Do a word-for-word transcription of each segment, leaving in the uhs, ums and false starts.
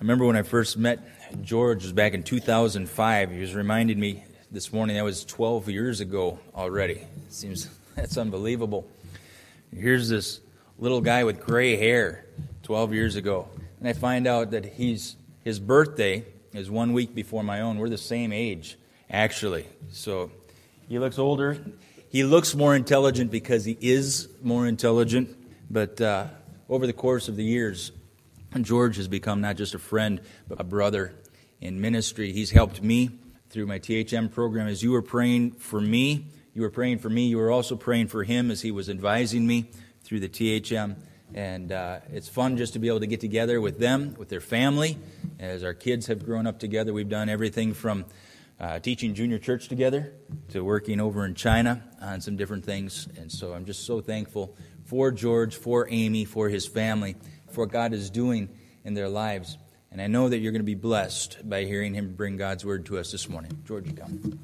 remember when I first met George, it was back in two thousand five. He was reminding me this morning that was twelve years ago already. It seems that's unbelievable. Here's this little guy with gray hair twelve years ago. And I find out that he's his birthday is one week before my own. We're the same age, actually. So he looks older. He looks more intelligent because he is more intelligent. But uh, over the course of the years, George has become not just a friend, but a brother in ministry. He's helped me through my T H M program. As you were praying for me, you were praying for me, you were also praying for him as he was advising me through the T H M. And uh, it's fun just to be able to get together with them, with their family. As our kids have grown up together, we've done everything from uh, teaching junior church together to working over in China on some different things. And so I'm just so thankful for George, for Amy, for his family, for what God is doing in their lives. And I know that you're going to be blessed by hearing him bring God's word to us this morning. George, you come.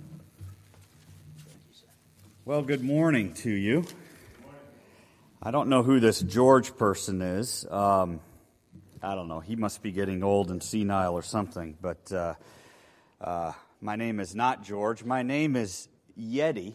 Well, good morning to you. I don't know who this George person is. Um, I don't know. He must be getting old and senile or something. But uh, uh, my name is not George. My name is Yeti.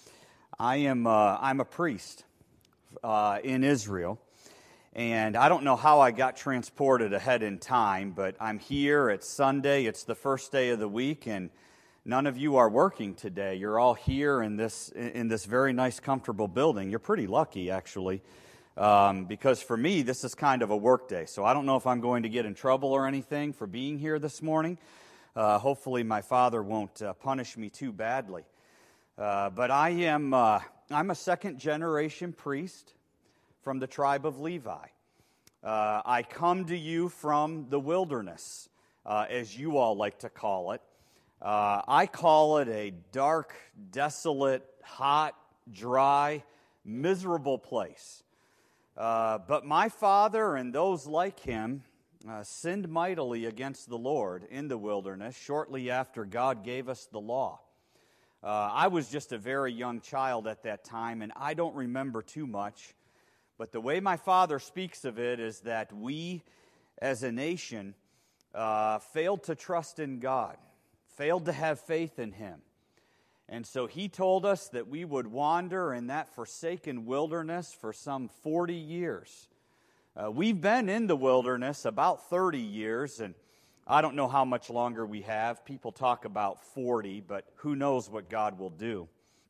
I am uh, I'm a priest uh, in Israel. And I don't know how I got transported ahead in time, but I'm here. It's Sunday. It's the first day of the week, and none of you are working today. You're all here in this in this very nice, comfortable building. You're pretty lucky, actually, um, because for me, this is kind of a work day. So I don't know if I'm going to get in trouble or anything for being here this morning. Uh, hopefully, my father won't uh, punish me too badly. Uh, but I am uh, I'm a second-generation priest from the tribe of Levi. Uh, I come to you from the wilderness, uh, as you all like to call it. Uh, I call it a dark, desolate, hot, dry, miserable place. Uh, but my father and those like him uh, sinned mightily against the Lord in the wilderness shortly after God gave us the law. Uh, I was just a very young child at that time, and I don't remember too much. But the way my father speaks of it is that we, as a nation, uh, failed to trust in God, failed to have faith in Him. And so he told us that we would wander in that forsaken wilderness for some forty years. Uh, we've been in the wilderness about thirty years, and I don't know how much longer we have. People talk about forty, but who knows what God will do.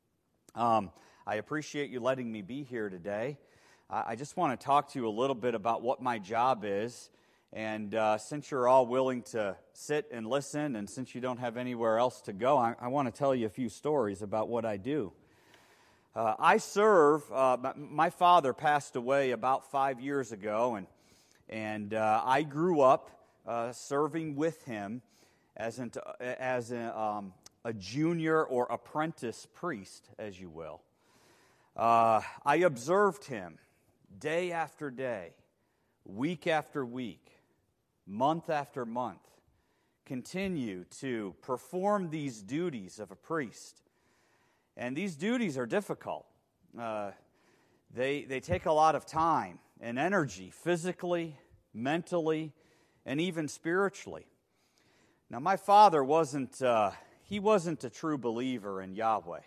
Um, I appreciate you letting me be here today. I just want to talk to you a little bit about what my job is, and uh, since you're all willing to sit and listen, and since you don't have anywhere else to go, I, I want to tell you a few stories about what I do. Uh, I serve, uh, my father passed away about five years ago, and, and uh, I grew up uh, serving with him as, an, as a, um, a junior or apprentice priest, as you will. Uh, I observed him day after day, week after week, month after month, continue to perform these duties of a priest. And these duties are difficult. Uh, they, they take a lot of time and energy, physically, mentally, and even spiritually. Now, my father wasn't, uh, he wasn't a true believer in Yahweh.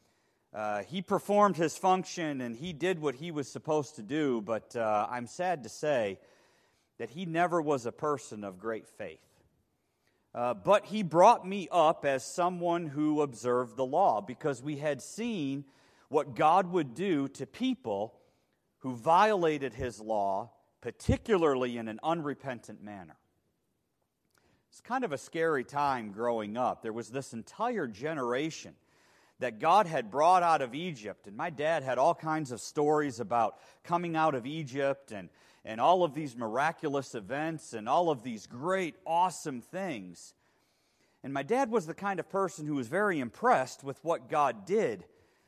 Uh, he performed his function and he did what he was supposed to do, but uh, I'm sad to say that he never was a person of great faith. Uh, but he brought me up as someone who observed the law because we had seen what God would do to people who violated his law, particularly in an unrepentant manner. It's kind of a scary time growing up. There was this entire generation that God had brought out of Egypt. And my dad had all kinds of stories about coming out of Egypt and, and all of these miraculous events and all of these great, awesome things. And my dad was the kind of person who was very impressed with what God did,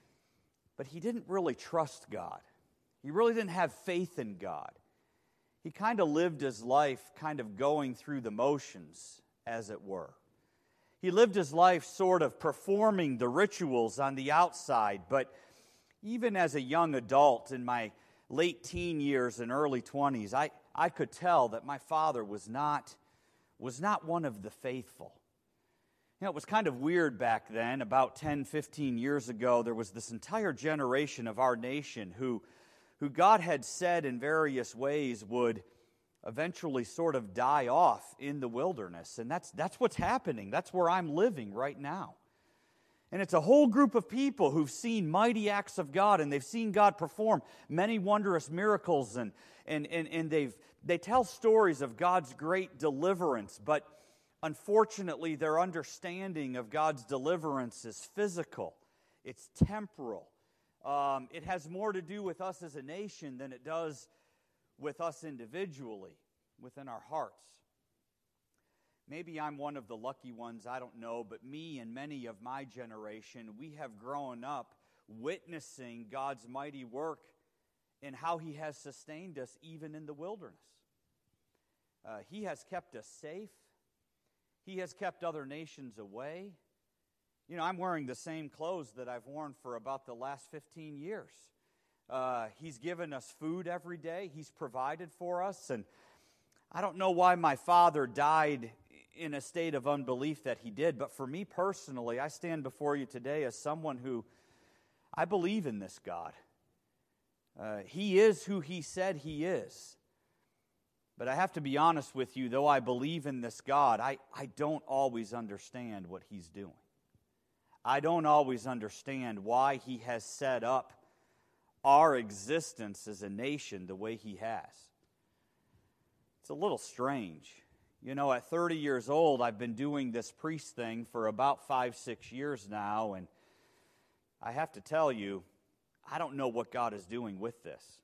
but he didn't really trust God. He really didn't have faith in God. He kind of lived his life kind of going through the motions, as it were. He lived his life sort of performing the rituals on the outside, but even as a young adult in my late teen years and early twenties, I, I could tell that my father was not was not one of the faithful. You know, it was kind of weird back then. About ten, fifteen years ago, there was this entire generation of our nation who, who God had said in various ways would eventually sort of die off in the wilderness. And that's, that's what's happening. That's where I'm living right now. And it's a whole group of people who've seen mighty acts of God, and they've seen God perform many wondrous miracles, and, and, and, and they've, they tell stories of God's great deliverance. But unfortunately, their understanding of God's deliverance is physical. It's temporal. Um, it has more to do with us as a nation than it does with us individually, within our hearts. Maybe I'm one of the lucky ones, I don't know, but me and many of my generation, we have grown up witnessing God's mighty work and how He has sustained us even in the wilderness. Uh, he has kept us safe. He has kept other nations away. You know, I'm wearing the same clothes that I've worn for about the last fifteen years. Uh, he's given us food every day. He's provided for us. And I don't know why my father died in a state of unbelief that he did, but for me personally, I stand before you today as someone who, I believe in this God. Uh, he is who He said He is. But I have to be honest with you, though I believe in this God, I, I don't always understand what He's doing. I don't always understand why He has set up our existence as a nation the way He has. It's a little strange. You know, at thirty years old, I've been doing this priest thing for about five, six years now, and I have to tell you, I don't know what God is doing with this.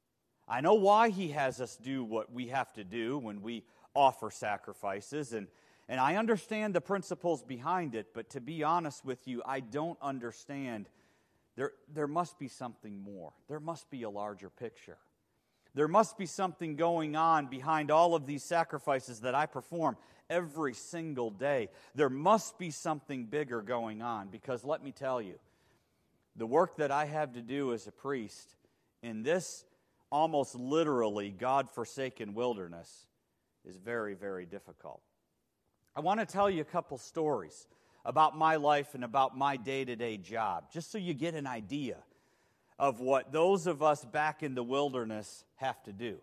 I know why He has us do what we have to do when we offer sacrifices, and, and I understand the principles behind it, but to be honest with you, I don't understand. There, there must be something more. There must be a larger picture. There must be something going on behind all of these sacrifices that I perform every single day. There must be something bigger going on, because let me tell you, the work that I have to do as a priest in this almost literally God-forsaken wilderness is very, very difficult. I want to tell you a couple stories about my life and about my day-to-day job, just so you get an idea of what those of us back in the wilderness have to do.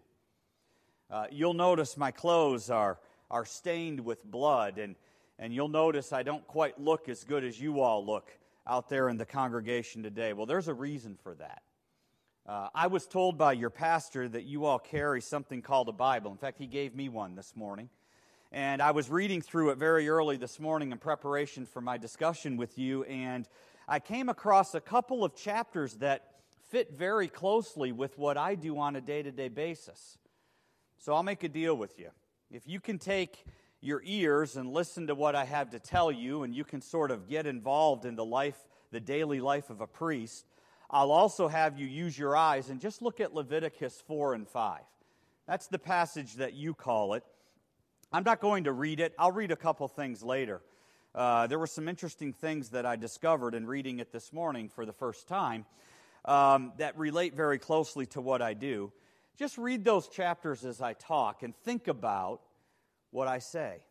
Uh, you'll notice my clothes are, are stained with blood, and, and you'll notice I don't quite look as good as you all look out there in the congregation today. Well, there's a reason for that. Uh, I was told by your pastor that you all carry something called a Bible. In fact, he gave me one this morning. And I was reading through it very early this morning in preparation for my discussion with you, and I came across a couple of chapters that fit very closely with what I do on a day-to-day basis. So I'll make a deal with you. If you can take your ears and listen to what I have to tell you, and you can sort of get involved in the life, the daily life of a priest, I'll also have you use your eyes and just look at Leviticus four and five. That's the passage that you call it. I'm not going to read it. I'll read a couple things later. Uh, there were some interesting things that I discovered in reading it this morning for the first time um, that relate very closely to what I do. Just read those chapters as I talk and think about what I say.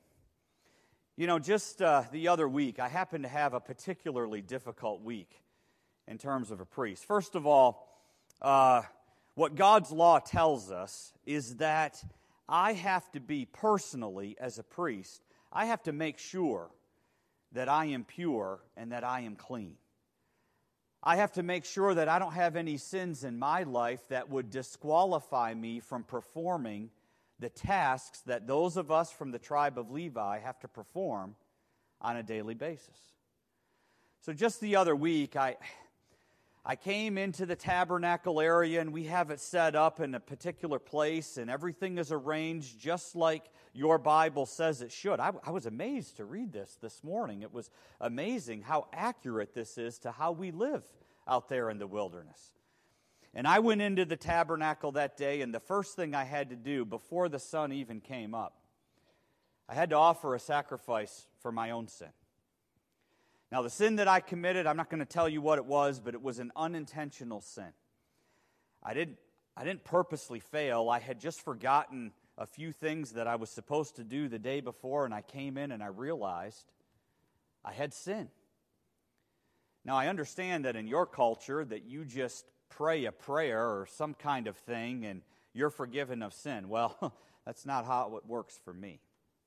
You know, just uh, the other week, I happened to have a particularly difficult week in terms of a priest. First of all, uh, what God's law tells us is that I have to be personally, as a priest, I have to make sure that I am pure and that I am clean. I have to make sure that I don't have any sins in my life that would disqualify me from performing the tasks that those of us from the tribe of Levi have to perform on a daily basis. So just the other week, I... I came into the tabernacle area, and we have it set up in a particular place, and everything is arranged just like your Bible says it should. I, I was amazed to read this this morning. It was amazing how accurate this is to how we live out there in the wilderness. And I went into the tabernacle that day, and the first thing I had to do before the sun even came up, I had to offer a sacrifice for my own sin. Now, the sin that I committed, I'm not going to tell you what it was, but it was an unintentional sin. I didn't, I didn't purposely fail. I had just forgotten a few things that I was supposed to do the day before, and I came in and I realized I had sin. Now, I understand that in your culture that you just pray a prayer or some kind of thing and you're forgiven of sin. Well, that's not how it works for me.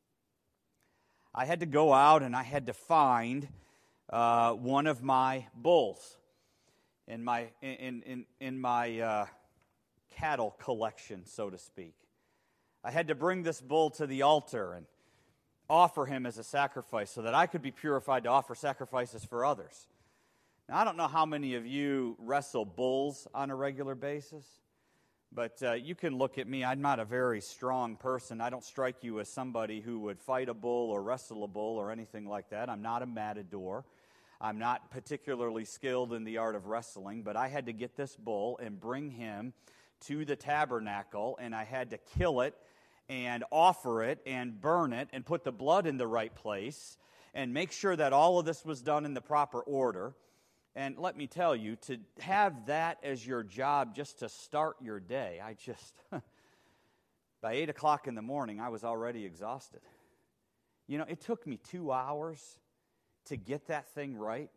I had to go out and I had to find uh, one of my bulls in my in in in my uh, cattle collection, so to speak. I had to bring this bull to the altar and offer him as a sacrifice so that I could be purified to offer sacrifices for others. Now, I don't know how many of you wrestle bulls on a regular basis, but uh, you can look at me. I'm not a very strong person. I don't strike you as somebody who would fight a bull or wrestle a bull or anything like that. I'm not a matador. I'm not particularly skilled in the art of wrestling, but I had to get this bull and bring him to the tabernacle, and I had to kill it and offer it and burn it and put the blood in the right place and make sure that all of this was done in the proper order. And let me tell you, to have that as your job just to start your day, I just, by eight o'clock in the morning, I was already exhausted. You know, it took me two hours to get that thing right.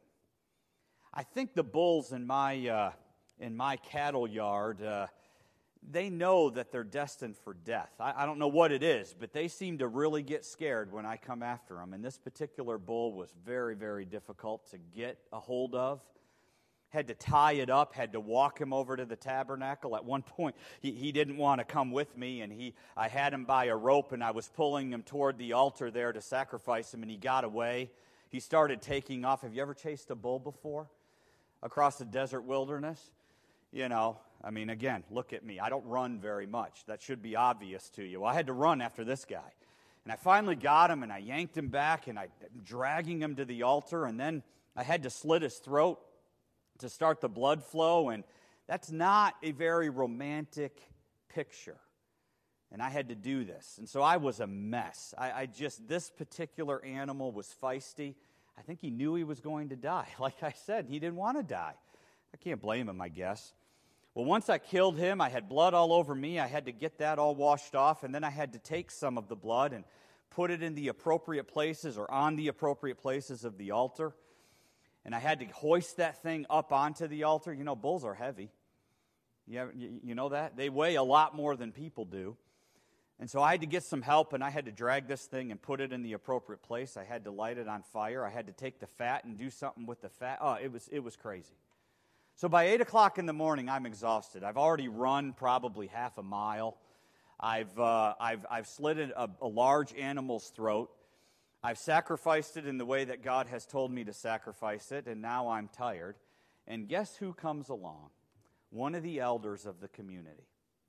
I think the bulls in my uh, in my cattle yard, uh, they know that they're destined for death. I, I don't know what it is, but they seem to really get scared when I come after them. And this particular bull was very, very difficult to get a hold of. Had to tie it up, had to walk him over to the tabernacle. At one point, he, he didn't want to come with me, and he I had him by a rope, and I was pulling him toward the altar there to sacrifice him, and he got away. He started taking off. Have you ever chased a bull before across the desert wilderness? You know, I mean, again, look at me. I don't run very much. That should be obvious to you. Well, I had to run after this guy. And I finally got him, and I yanked him back, and I'm dragging him to the altar, and then I had to slit his throat to start the blood flow, and that's not a very romantic picture. And I had to do this. And so I was a mess. I, I just, this particular animal was feisty. I think he knew he was going to die. Like I said, he didn't want to die. I can't blame him, I guess. Well, once I killed him, I had blood all over me. I had to get that all washed off, and then I had to take some of the blood and put it in the appropriate places or on the appropriate places of the altar. And I had to hoist that thing up onto the altar. You know, bulls are heavy. You, have, you know that? They weigh a lot more than people do. And so I had to get some help, and I had to drag this thing and put it in the appropriate place. I had to light it on fire. I had to take the fat and do something with the fat. Oh, it was it was crazy. So by eight o'clock in the morning, I'm exhausted. I've already run probably half a mile. I've uh, I've I've slit a, a large animal's throat. I've sacrificed it in the way that God has told me to sacrifice it, and now I'm tired. And guess who comes along? One of the elders of the community.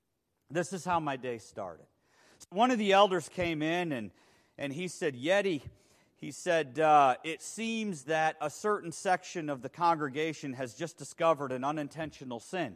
This is how my day started. One of the elders came in, and, and he said, Yeti, he said, uh, it seems that a certain section of the congregation has just discovered an unintentional sin.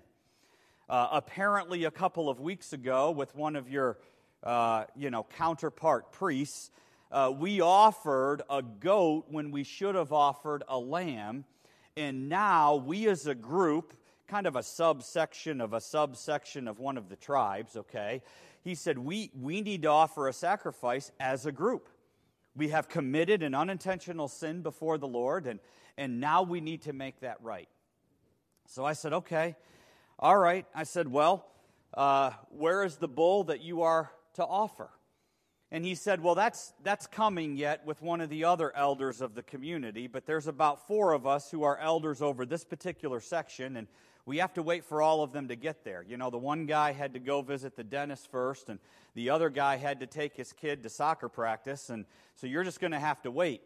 Uh, apparently, a couple of weeks ago, with one of your, uh, you know, counterpart priests, uh, we offered a goat when we should have offered a lamb, and now we as a group, kind of a subsection of a subsection of one of the tribes, okay? He said, we, we need to offer a sacrifice as a group. We have committed an unintentional sin before the Lord, and, and now we need to make that right. So I said, okay, all right. I said, well, uh, where is the bull that you are to offer? And he said, well, that's that's coming yet with one of the other elders of the community, but there's about four of us who are elders over this particular section, and we have to wait for all of them to get there. You know, the one guy had to go visit the dentist first, and the other guy had to take his kid to soccer practice, and so you're just going to have to wait.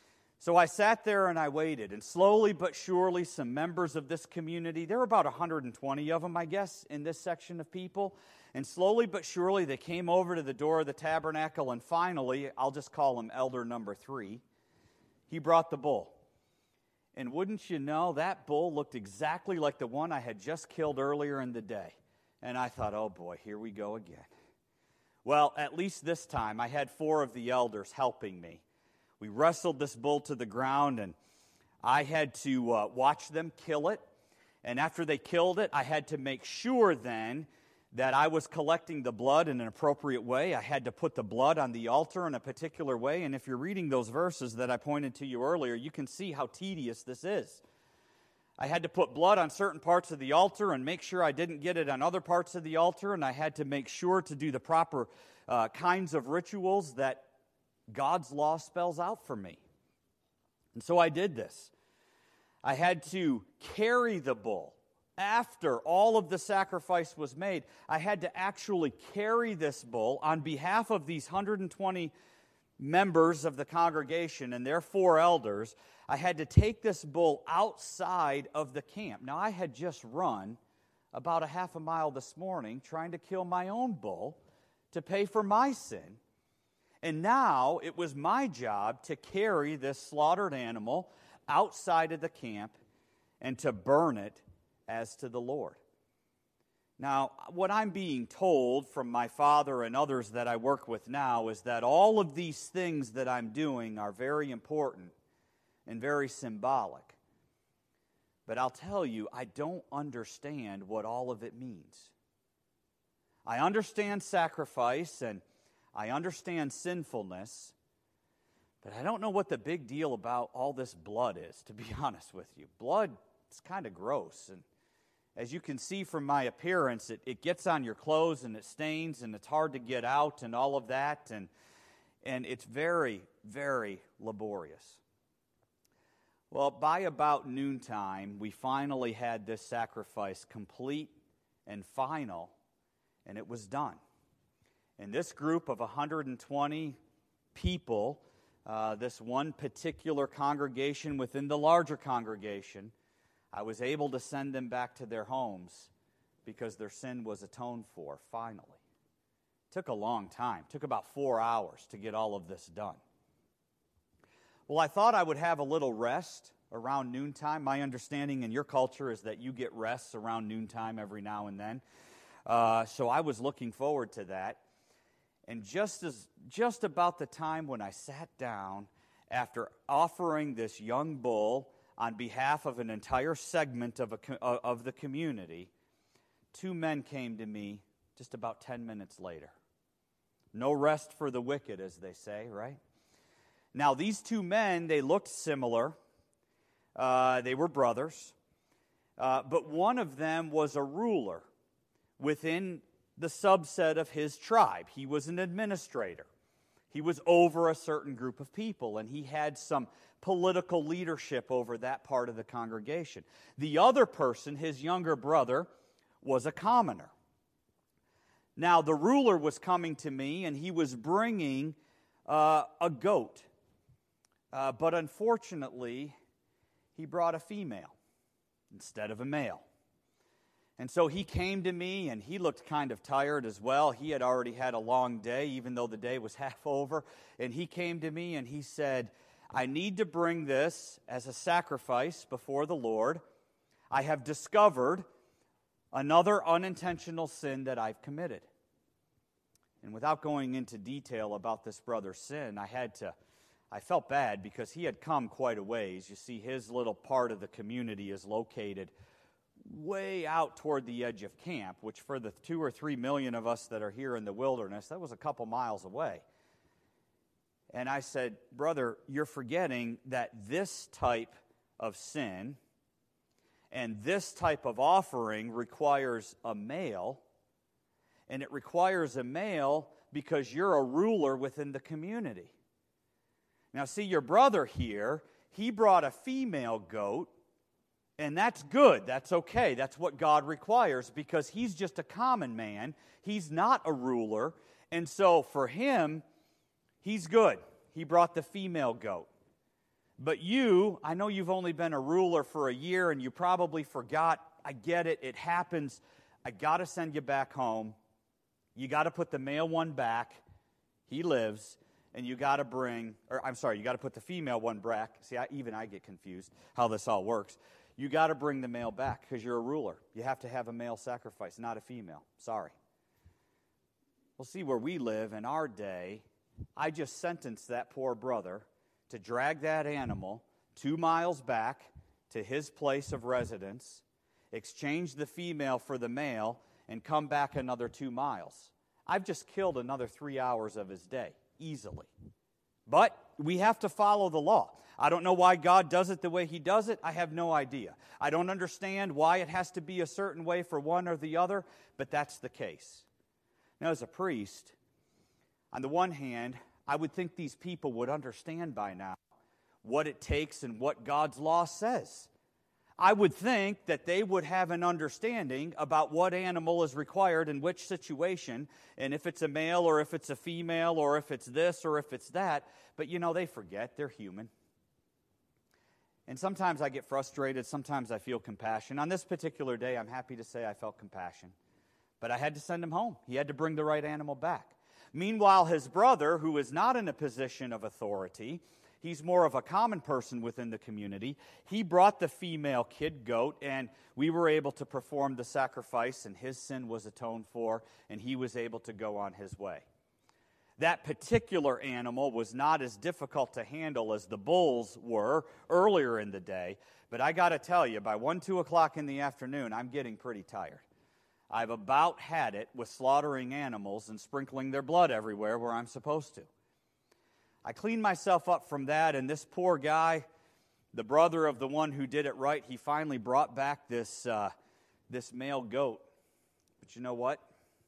So I sat there and I waited, and slowly but surely some members of this community, there were about one hundred twenty of them, I guess, in this section of people, and slowly but surely they came over to the door of the tabernacle, and finally, I'll just call him elder number three, he brought the bull. And wouldn't you know, that bull looked exactly like the one I had just killed earlier in the day. And I thought, oh boy, here we go again. Well, at least this time, I had four of the elders helping me. We wrestled this bull to the ground, and I had to uh, watch them kill it. And after they killed it, I had to make sure then that I was collecting the blood in an appropriate way. I had to put the blood on the altar in a particular way. And if you're reading those verses that I pointed to you earlier, you can see how tedious this is. I had to put blood on certain parts of the altar and make sure I didn't get it on other parts of the altar. And I had to make sure to do the proper uh, kinds of rituals that God's law spells out for me. And so I did this. I had to carry the bull. After all of the sacrifice was made, I had to actually carry this bull on behalf of these one hundred twenty members of the congregation and their four elders. I had to take this bull outside of the camp. Now, I had just run about a half a mile this morning trying to kill my own bull to pay for my sin. And now it was my job to carry this slaughtered animal outside of the camp and to burn it as to the Lord. Now, what I'm being told from my father and others that I work with now is that all of these things that I'm doing are very important and very symbolic. But I'll tell you, I don't understand what all of it means. I understand sacrifice and I understand sinfulness, but I don't know what the big deal about all this blood is, to be honest with you. Blood is kind of gross, and as you can see from my appearance, it, it gets on your clothes and it stains and it's hard to get out and all of that, and, and it's very, very laborious. Well, by about noontime, we finally had this sacrifice complete and final, and it was done. And this group of one hundred twenty people, uh, this one particular congregation within the larger congregation, I was able to send them back to their homes because their sin was atoned for, finally. It took a long time. It took about four hours to get all of this done. Well, I thought I would have a little rest around noontime. My understanding in your culture is that you get rests around noontime every now and then. Uh, so I was looking forward to that. And just as just about the time when I sat down after offering this young bull on behalf of an entire segment of, a, of the community, two men came to me just about ten minutes later. No rest for the wicked, as they say, right? Now, these two men, they looked similar. Uh, they were brothers. Uh, but one of them was a ruler within the subset of his tribe. He was an administrator. He was over a certain group of people, and he had some political leadership over that part of the congregation. The other person, his younger brother, was a commoner. Now, the ruler was coming to me, and he was bringing uh, a goat. Uh, but unfortunately, he brought a female instead of a male. And so he came to me, and he looked kind of tired as well. He had already had a long day, even though the day was half over. And he came to me, and he said, I need to bring this as a sacrifice before the Lord. I have discovered another unintentional sin that I've committed. And without going into detail about this brother's sin, I had to, I felt bad because he had come quite a ways. You see, his little part of the community is located way out toward the edge of camp, which for the two or three million of us that are here in the wilderness, that was a couple miles away. And I said, brother, you're forgetting that this type of sin and this type of offering requires a male, and it requires a male because you're a ruler within the community. Now, see, your brother here, he brought a female goat. And that's good. That's okay. That's what God requires because he's just a common man. He's not a ruler. And so for him, he's good. He brought the female goat. But you, I know you've only been a ruler for a year and you probably forgot. I get it. It happens. I got to send you back home. You got to put the male one back. He lives. And you got to bring, or I'm sorry, you got to put the female one back. See, I, even I get confused how this all works. You got to bring the male back because you're a ruler. You have to have a male sacrifice, not a female. Sorry. Well, see, where we live in our day, I just sentenced that poor brother to drag that animal two miles back to his place of residence, exchange the female for the male, and come back another two miles. I've just killed another three hours of his day, easily. But we have to follow the law. I don't know why God does it the way He does it. I have no idea. I don't understand why it has to be a certain way for one or the other, but that's the case. Now, as a priest, on the one hand, I would think these people would understand by now what it takes and what God's law says. I would think that they would have an understanding about what animal is required in which situation, and if it's a male or if it's a female or if it's this or if it's that. But, you know, they forget. They're human. And sometimes I get frustrated. Sometimes I feel compassion. On this particular day, I'm happy to say I felt compassion. But I had to send him home. He had to bring the right animal back. Meanwhile, his brother, who is not in a position of authority, he's more of a common person within the community, he brought the female kid goat, and we were able to perform the sacrifice, and his sin was atoned for, and he was able to go on his way. That particular animal was not as difficult to handle as the bulls were earlier in the day, but I got to tell you, by one, two o'clock in the afternoon, I'm getting pretty tired. I've about had it with slaughtering animals and sprinkling their blood everywhere where I'm supposed to. I cleaned myself up from that, and this poor guy, the brother of the one who did it right, he finally brought back this, uh, this male goat. But you know what?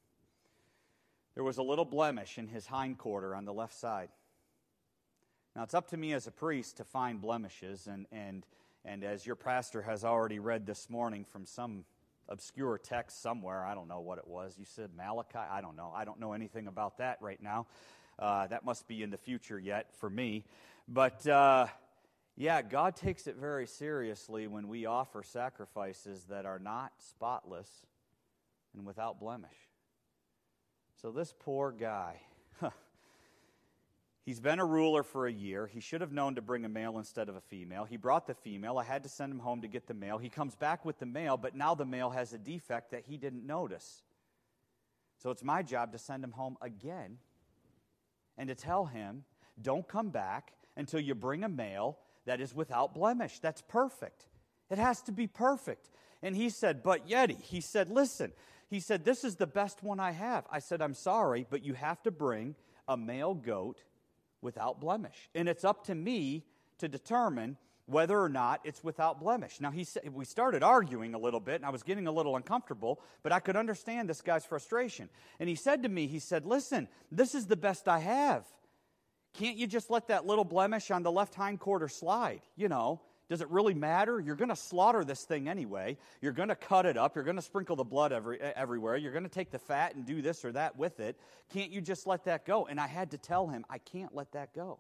There was a little blemish in his hindquarter on the left side. Now, it's up to me as a priest to find blemishes, and, and, and as your pastor has already read this morning from some obscure text somewhere, I don't know what it was. You said Malachi? I don't know. I don't know anything about that right now. Uh, that must be in the future yet for me. But, uh, yeah, God takes it very seriously when we offer sacrifices that are not spotless and without blemish. So this poor guy, he's been a ruler for a year. He should have known to bring a male instead of a female. He brought the female. I had to send him home to get the male. He comes back with the male, but now the male has a defect that he didn't notice. So it's my job to send him home again and to tell him, don't come back until you bring a male that is without blemish. That's perfect. It has to be perfect. And he said, but Yeti, he said, listen, he said, this is the best one I have. I said, I'm sorry, but you have to bring a male goat without blemish. And it's up to me to determine whether or not it's without blemish. Now, he said, we started arguing a little bit, and I was getting a little uncomfortable, but I could understand this guy's frustration. And he said to me, he said, listen, this is the best I have. Can't you just let that little blemish on the left hindquarter slide? You know, does it really matter? You're going to slaughter this thing anyway. You're going to cut it up. You're going to sprinkle the blood every, everywhere. You're going to take the fat and do this or that with it. Can't you just let that go? And I had to tell him, I can't let that go.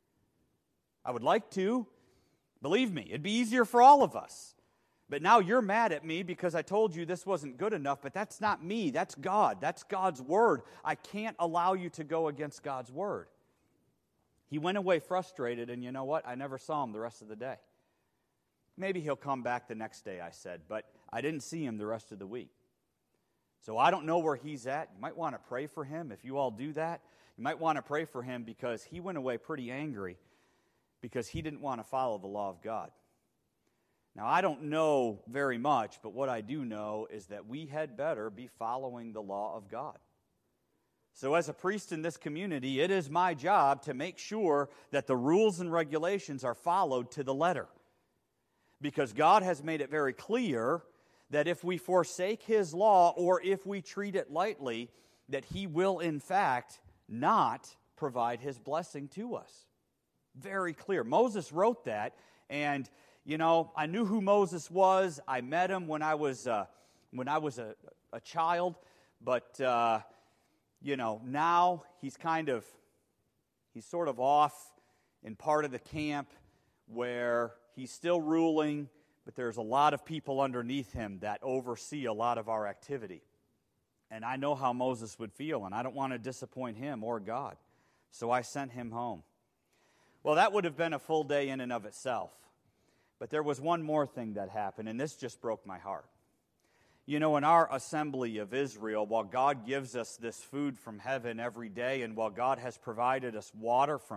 I would like to. Believe me, it'd be easier for all of us. But now you're mad at me because I told you this wasn't good enough, but that's not me. That's God. That's God's word. I can't allow you to go against God's word. He went away frustrated, and you know what? I never saw him the rest of the day. Maybe he'll come back the next day, I said, but I didn't see him the rest of the week. So I don't know where he's at. You might want to pray for him. If you all do that, you might want to pray for him because he went away pretty angry because he didn't want to follow the law of God. Now, I don't know very much, but what I do know is that we had better be following the law of God. So as a priest in this community, it is my job to make sure that the rules and regulations are followed to the letter. Because God has made it very clear that if we forsake His law or if we treat it lightly, that He will in fact not provide His blessing to us. Very clear. Moses wrote that, and you know, I knew who Moses was. I met him when I was uh, when I was a, a child, but uh, you know, now he's kind of he's sort of off in part of the camp where he's still ruling, but there's a lot of people underneath him that oversee a lot of our activity. And I know how Moses would feel, and I don't want to disappoint him or God. So I sent him home. Well, that would have been a full day in and of itself. But there was one more thing that happened, and this just broke my heart. You know, in our assembly of Israel, while God gives us this food from heaven every day, and while God has provided us water from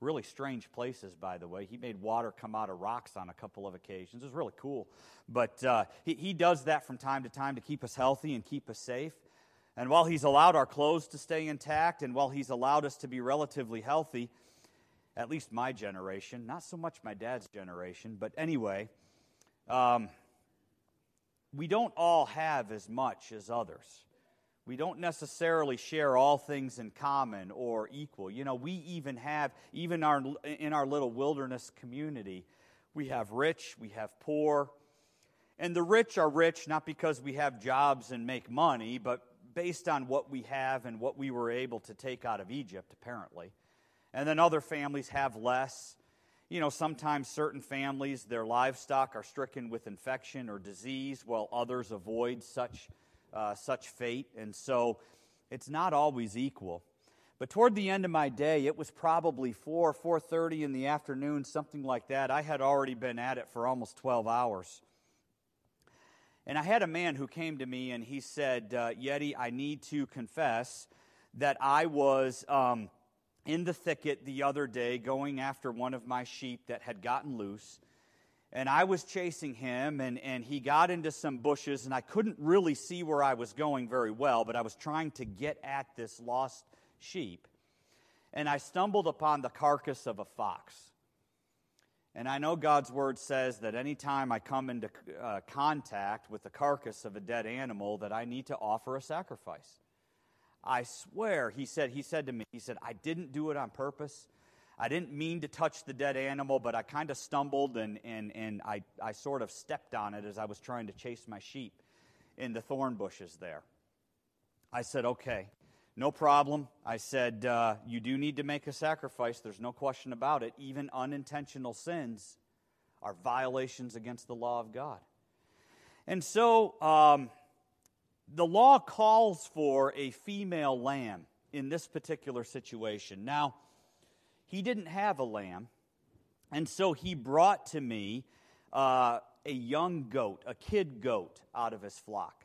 really strange places, by the way. He made water come out of rocks on a couple of occasions. It was really cool. But uh, he, he does that from time to time to keep us healthy and keep us safe. And while he's allowed our clothes to stay intact, and while he's allowed us to be relatively healthy, at least my generation, not so much my dad's generation, but anyway, um, we don't all have as much as others. We don't necessarily share all things in common or equal. You know, we even have, even our in our little wilderness community, we have rich, we have poor. And the rich are rich not because we have jobs and make money, but based on what we have and what we were able to take out of Egypt, apparently. And then other families have less. You know, sometimes certain families, their livestock are stricken with infection or disease, while others avoid such uh, such fate. And so it's not always equal. But toward the end of my day, it was probably four, four thirty in the afternoon, something like that. I had already been at it for almost twelve hours. And I had a man who came to me and he said, uh, Yeti, I need to confess that I was um, in the thicket the other day going after one of my sheep that had gotten loose. And I was chasing him, and, and he got into some bushes, and I couldn't really see where I was going very well, but I was trying to get at this lost sheep. And I stumbled upon the carcass of a fox. And I know God's Word says that anytime I come into uh, contact with the carcass of a dead animal, that I need to offer a sacrifice. I swear, he said, he said to me, he said, I didn't do it on purpose. I didn't mean to touch the dead animal, but I kind of stumbled and, and, and I, I sort of stepped on it as I was trying to chase my sheep in the thorn bushes there. I said, okay, no problem. I said, uh, you do need to make a sacrifice. There's no question about it. Even unintentional sins are violations against the law of God. And so um, the law calls for a female lamb in this particular situation. Now, he didn't have a lamb, and so he brought to me uh, a young goat, a kid goat, out of his flock.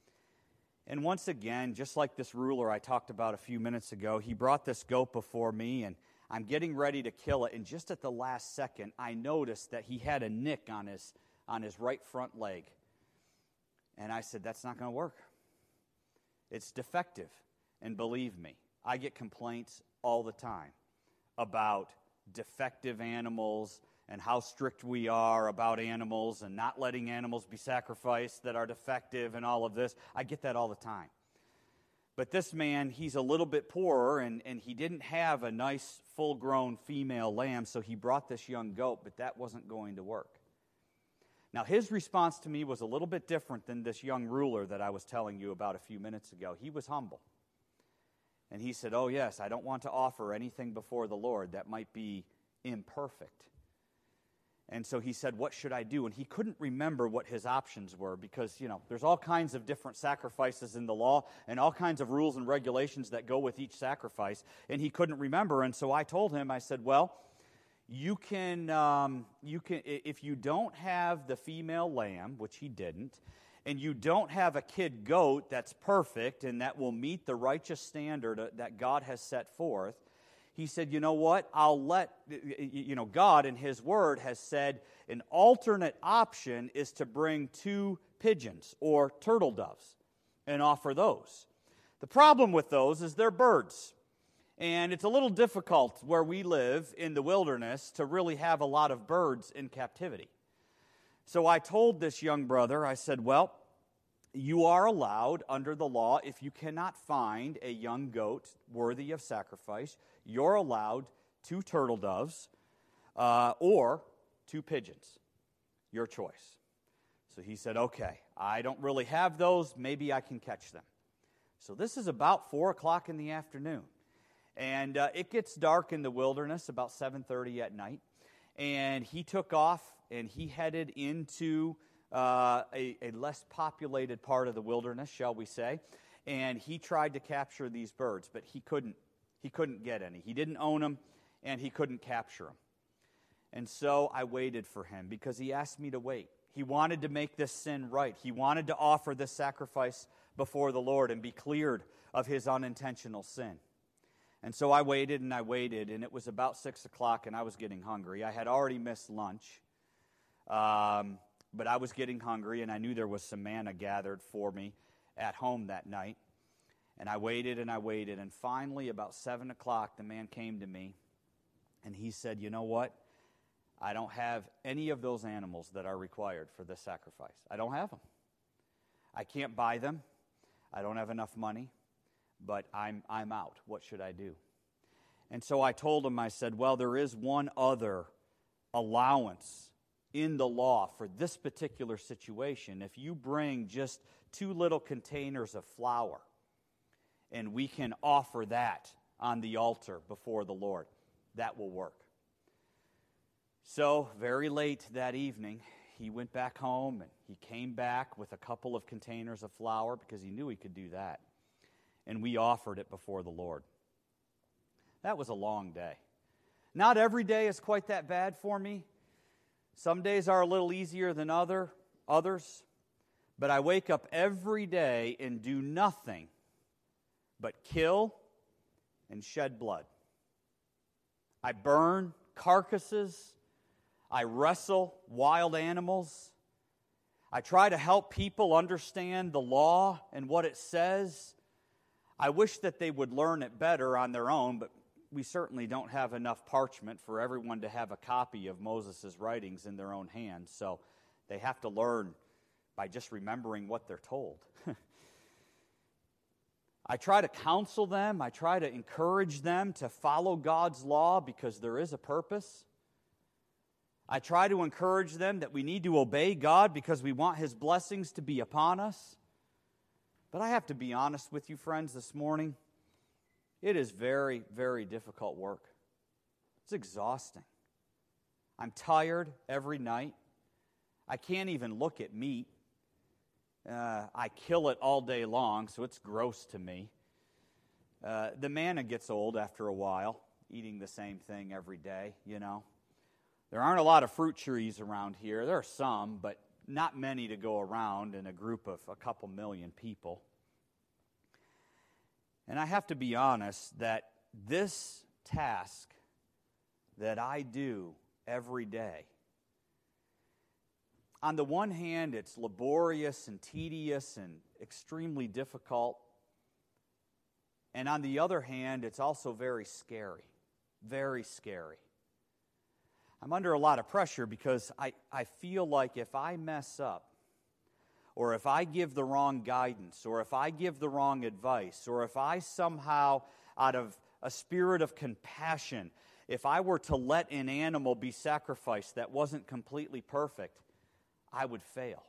And once again, just like this ruler I talked about a few minutes ago, he brought this goat before me, and I'm getting ready to kill it, and just at the last second, I noticed that he had a nick on his, on his right front leg. And I said, that's not going to work. It's defective. And believe me, I get complaints all the time about defective animals and how strict we are about animals and not letting animals be sacrificed that are defective and all of this. I get that all the time. But this man, he's a little bit poorer, and, and he didn't have a nice full-grown female lamb, so he brought this young goat, but that wasn't going to work. Now, his response to me was a little bit different than this young ruler that I was telling you about a few minutes ago. He was humble. And he said, oh, yes, I don't want to offer anything before the Lord that might be imperfect. And so he said, what should I do? And he couldn't remember what his options were because, you know, there's all kinds of different sacrifices in the law and all kinds of rules and regulations that go with each sacrifice. And he couldn't remember. And so I told him, I said, well, you can, um, you can, if you don't have the female lamb, which he didn't, and you don't have a kid goat that's perfect and that will meet the righteous standard that God has set forth, he said, you know what, I'll let, you know, God in His Word has said an alternate option is to bring two pigeons or turtle doves and offer those. The problem with those is they're birds. And it's a little difficult where we live in the wilderness to really have a lot of birds in captivity. So I told this young brother, I said, well, you are allowed under the law, if you cannot find a young goat worthy of sacrifice, you're allowed two turtle doves uh, or two pigeons. Your choice. So he said, okay, I don't really have those. Maybe I can catch them. So this is about four o'clock in the afternoon. And uh, it gets dark in the wilderness about seven thirty at night. And he took off and he headed into uh, a, a less populated part of the wilderness, shall we say. And he tried to capture these birds, but he couldn't. He couldn't get any. He didn't own them, and he couldn't capture them. And so I waited for him because he asked me to wait. He wanted to make this sin right. He wanted to offer this sacrifice before the Lord and be cleared of his unintentional sin. And so I waited and I waited, and it was about six o'clock, and I was getting hungry. I had already missed lunch, um, but I was getting hungry, and I knew there was some manna gathered for me at home that night. And I waited and I waited, and finally, about seven o'clock, the man came to me, and he said, "You know what? I don't have any of those animals that are required for this sacrifice. I don't have them. I can't buy them. I don't have enough money. But I'm I'm out. What should I do?" And so I told him, I said, well, there is one other allowance in the law for this particular situation. If you bring just two little containers of flour, and we can offer that on the altar before the Lord, that will work. So very late that evening, he went back home, and he came back with a couple of containers of flour because he knew he could do that. And we offered it before the Lord. That was a long day. Not every day is quite that bad for me. Some days are a little easier than other others. But I wake up every day and do nothing but kill and shed blood. I burn carcasses. I wrestle wild animals. I try to help people understand the law and what it says. I wish that they would learn it better on their own, but we certainly don't have enough parchment for everyone to have a copy of Moses' writings in their own hands, so they have to learn by just remembering what they're told. I try to counsel them. I try to encourage them to follow God's law because there is a purpose. I try to encourage them that we need to obey God because we want His blessings to be upon us. But I have to be honest with you, friends, this morning. It is very, very difficult work. It's exhausting. I'm tired every night. I can't even look at meat. Uh, I kill it all day long, so it's gross to me. Uh, the manna gets old after a while, eating the same thing every day, you know. There aren't a lot of fruit trees around here. There are some, but not many to go around in a group of a couple million people. And I have to be honest that this task that I do every day, on the one hand, it's laborious and tedious and extremely difficult. And on the other hand, it's also very scary, very scary. I'm under a lot of pressure because I, I feel like if I mess up, or if I give the wrong guidance, or if I give the wrong advice, or if I somehow, out of a spirit of compassion, if I were to let an animal be sacrificed that wasn't completely perfect, I would fail.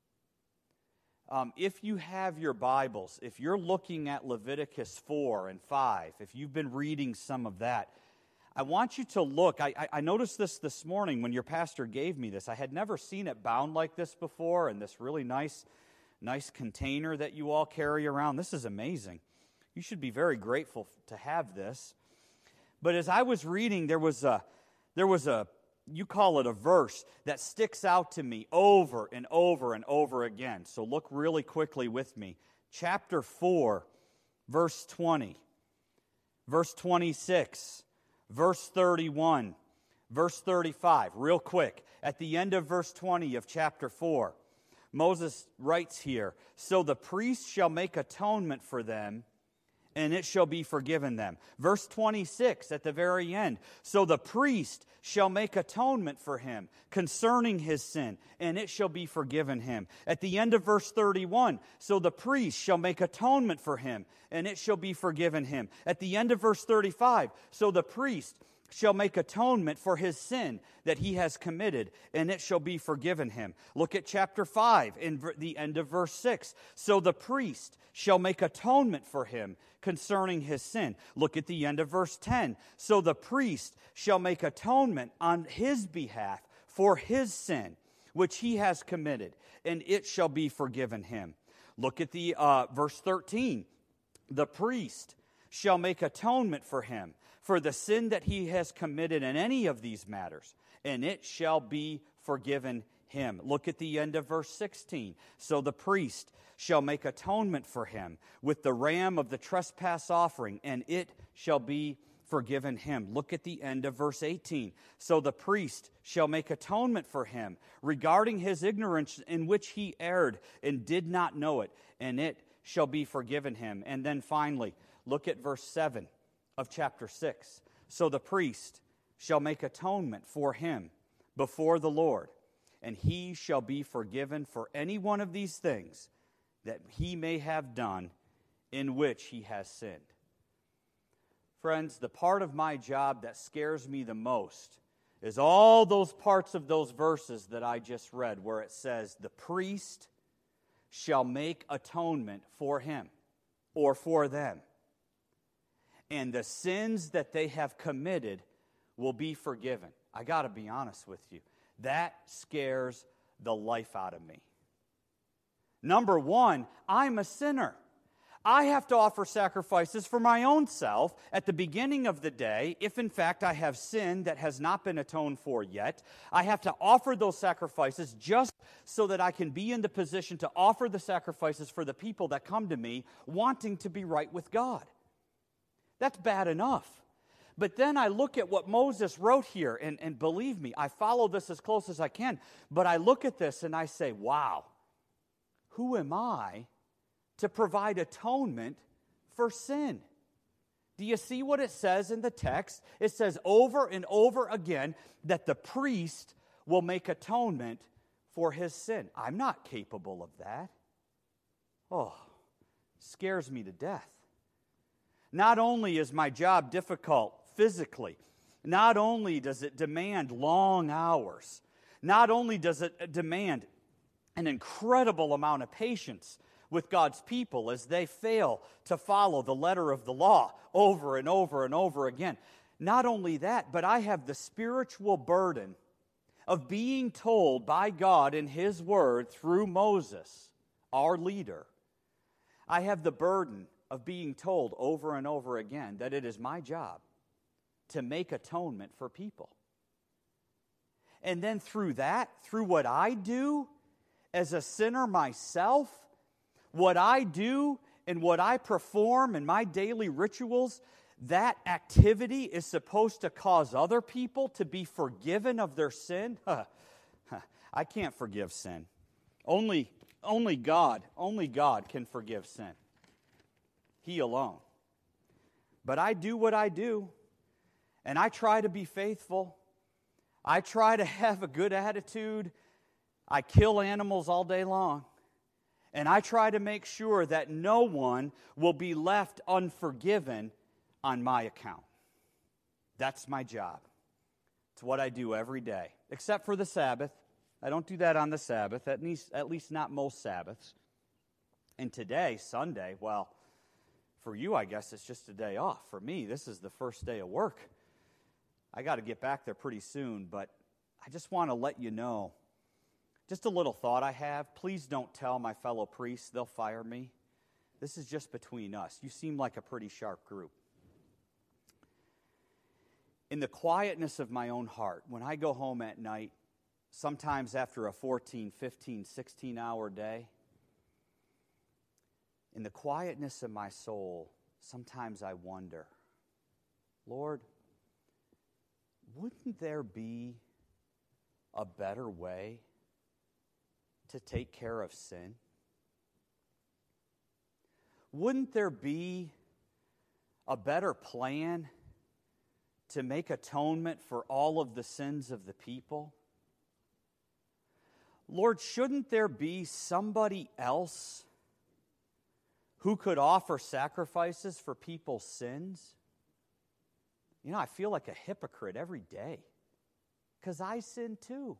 Um, if you have your Bibles, if you're looking at Leviticus four and five, if you've been reading some of that, I want you to look. I, I noticed this this morning when your pastor gave me this. I had never seen it bound like this before, in this really nice, nice container that you all carry around. This is amazing. You should be very grateful to have this. But as I was reading, there was a, there was a, you call it a verse that sticks out to me over and over and over again. So look really quickly with me. Chapter four, verse twenty, verse twenty-six. Verse thirty-one, verse thirty-five, real quick. At the end of verse twenty of chapter four, Moses writes here, "So the priest shall make atonement for them, and it shall be forgiven them." Verse twenty-six at the very end, "So the priest shall make atonement for him concerning his sin, and it shall be forgiven him." At the end of verse thirty-one, "So the priest shall make atonement for him, and it shall be forgiven him." At the end of verse thirty-five, "So the priest shall make atonement for his sin that he has committed, and it shall be forgiven him." Look at chapter five, in the end of verse six. "So the priest shall make atonement for him concerning his sin." Look at the end of verse ten. "So the priest shall make atonement on his behalf for his sin, which he has committed, and it shall be forgiven him." Look at the uh, verse thirteen. "The priest shall make atonement for him for the sin that he has committed in any of these matters, and it shall be forgiven him. Look at the end of verse sixteen. So the priest shall make atonement for him with the ram of the trespass offering, and it shall be forgiven him. Look at the end of verse eighteen. So the priest shall make atonement for him regarding his ignorance in which he erred and did not know it, and it shall be forgiven him. And then finally, look at verse seven of chapter six. So the priest shall make atonement for him before the Lord, and he shall be forgiven for any one of these things that he may have done in which he has sinned. Friends, the part of my job that scares me the most is all those parts of those verses that I just read where it says, the priest shall make atonement for him or for them, and the sins that they have committed will be forgiven. I got to be honest with you. That scares the life out of me. Number one, I'm a sinner. I have to offer sacrifices for my own self at the beginning of the day, if in fact I have sin that has not been atoned for yet. I have to offer those sacrifices just so that I can be in the position to offer the sacrifices for the people that come to me wanting to be right with God. That's bad enough. But then I look at what Moses wrote here, and, and believe me, I follow this as close as I can, but I look at this and I say, wow, who am I to provide atonement for sin? Do you see what it says in the text? It says over and over again that the priest will make atonement for his sin. I'm not capable of that. Oh, scares me to death. Not only is my job difficult physically, not only does it demand long hours, not only does it demand an incredible amount of patience with God's people as they fail to follow the letter of the law over and over and over again. Not only that, but I have the spiritual burden of being told by God in His Word through Moses, our leader. I have the burden of being told over and over again that it is my job to make atonement for people. And then through that, through what I do as a sinner myself, what I do and what I perform in my daily rituals, that activity is supposed to cause other people to be forgiven of their sin. I can't forgive sin. Only, only God, only God can forgive sin. He alone. But I do what I do, and I try to be faithful. I try to have a good attitude. I kill animals all day long. And I try to make sure that no one will be left unforgiven on my account. That's my job. It's what I do every day, except for the Sabbath. I don't do that on the Sabbath, at least, at least not most Sabbaths. And today, Sunday, well, for you, I guess it's just a day off. For me, this is the first day of work. I got to get back there pretty soon, but I just want to let you know, just a little thought I have. Please don't tell my fellow priests. They'll fire me. This is just between us. You seem like a pretty sharp group. In the quietness of my own heart, when I go home at night, sometimes after a fourteen, fifteen, sixteen-hour day, in the quietness of my soul, sometimes I wonder, Lord, wouldn't there be a better way to take care of sin? Wouldn't there be a better plan to make atonement for all of the sins of the people? Lord, shouldn't there be somebody else who could offer sacrifices for people's sins? You know, I feel like a hypocrite every day because I sin too.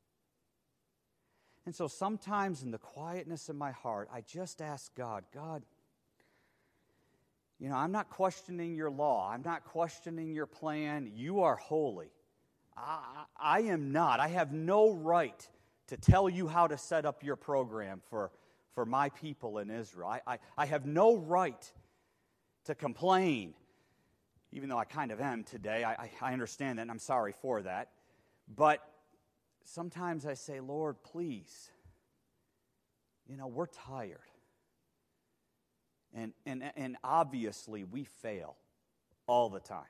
And so sometimes in the quietness of my heart, I just ask God, God, you know, I'm not questioning your law. I'm not questioning your plan. You are holy. I, I am not. I have no right to tell you how to set up your program for, for my people in Israel. I, I, I have no right to complain, even though I kind of am today. I, I, I understand that, and I'm sorry for that. But sometimes I say, Lord, please, you know, we're tired. And, and, and obviously we fail all the time.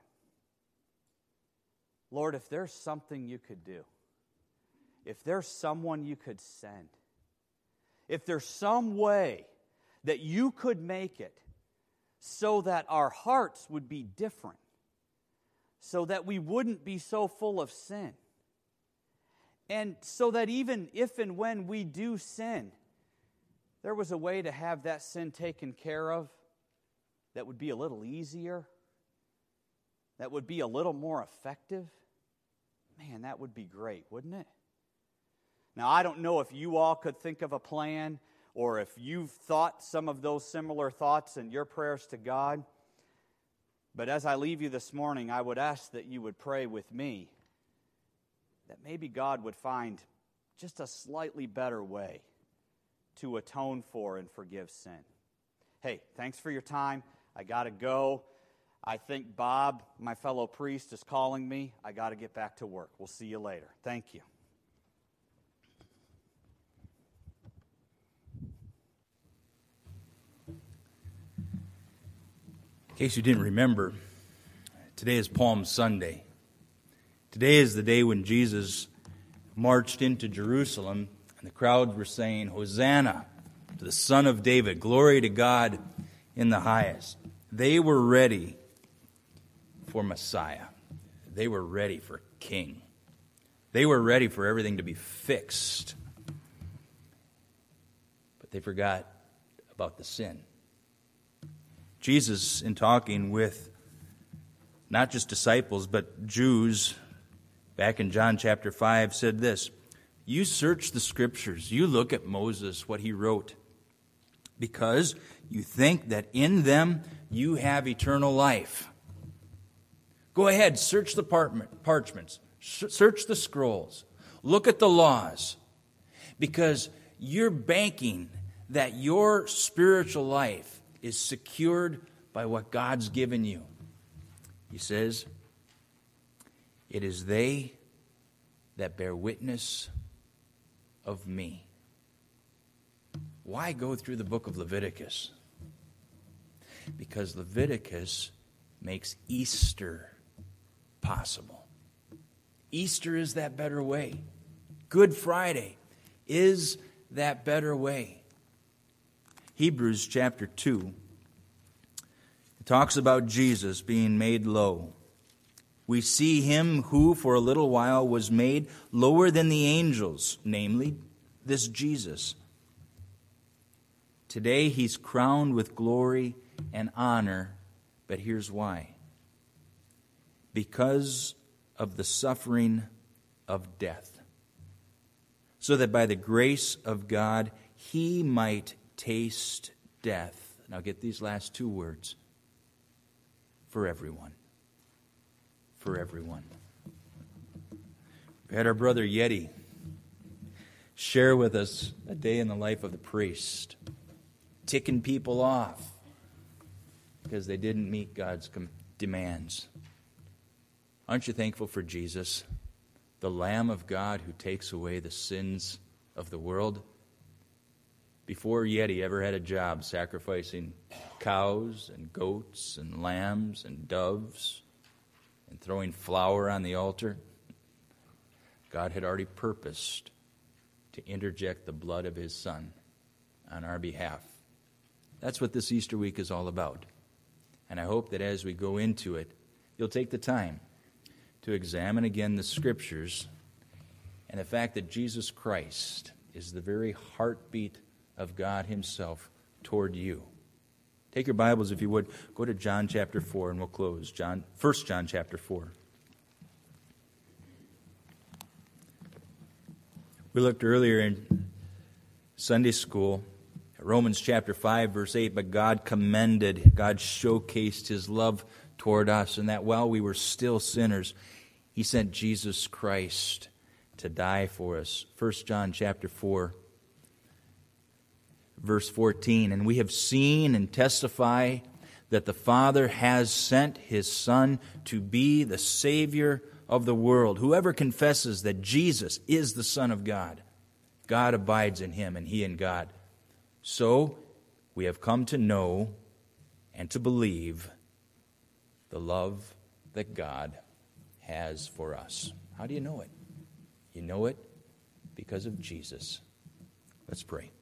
Lord, if there's something you could do, if there's someone you could send, if there's some way that you could make it so that our hearts would be different, so that we wouldn't be so full of sin, and so that even if and when we do sin, there was a way to have that sin taken care of that would be a little easier, that would be a little more effective, man, that would be great, wouldn't it? Now, I don't know if you all could think of a plan or if you've thought some of those similar thoughts in your prayers to God, but as I leave you this morning, I would ask that you would pray with me that maybe God would find just a slightly better way to atone for and forgive sin. Hey, thanks for your time. I got to go. I think Bob, my fellow priest, is calling me. I got to get back to work. We'll see you later. Thank you. In case you didn't remember, today is Palm Sunday. Today is the day when Jesus marched into Jerusalem, and the crowd were saying, Hosanna to the Son of David, glory to God in the highest. They were ready for Messiah. They were ready for King. They were ready for everything to be fixed. But they forgot about the sin. Jesus, in talking with not just disciples, but Jews, back in John chapter five, said this, you search the Scriptures, you look at Moses, what he wrote, because you think that in them you have eternal life. Go ahead, search the parchments, search the scrolls, look at the laws, because you're banking that your spiritual life is secured by what God's given you. He says, it is they that bear witness of me. Why go through the book of Leviticus? Because Leviticus makes Easter possible. Easter is that better way. Good Friday is that better way. Hebrews chapter two talks about Jesus being made low. We see him who for a little while was made lower than the angels, namely this Jesus. Today he's crowned with glory and honor, but here's why. Because of the suffering of death, so that by the grace of God he might taste death. Now get these last two words. For everyone. For everyone. We had our brother Yeti share with us a day in the life of the priest, ticking people off because they didn't meet God's demands. Aren't you thankful for Jesus, the Lamb of God who takes away the sins of the world? Before Yeti ever had a job sacrificing cows and goats and lambs and doves and throwing flour on the altar, God had already purposed to interject the blood of his Son on our behalf. That's what this Easter week is all about. And I hope that as we go into it, you'll take the time to examine again the Scriptures and the fact that Jesus Christ is the very heartbeat of God himself toward you. Take your Bibles, if you would. Go to John chapter four, and we'll close. John, First John chapter four. We looked earlier in Sunday school at Romans chapter five, verse eight, but God commended, God showcased his love toward us, and that while we were still sinners, he sent Jesus Christ to die for us. First John chapter four, verse fourteen, and we have seen and testify that the Father has sent his Son to be the Savior of the world. Whoever confesses that Jesus is the Son of God, God abides in him and he in God. So we have come to know and to believe the love that God has for us. How do you know it? You know it because of Jesus. Let's pray.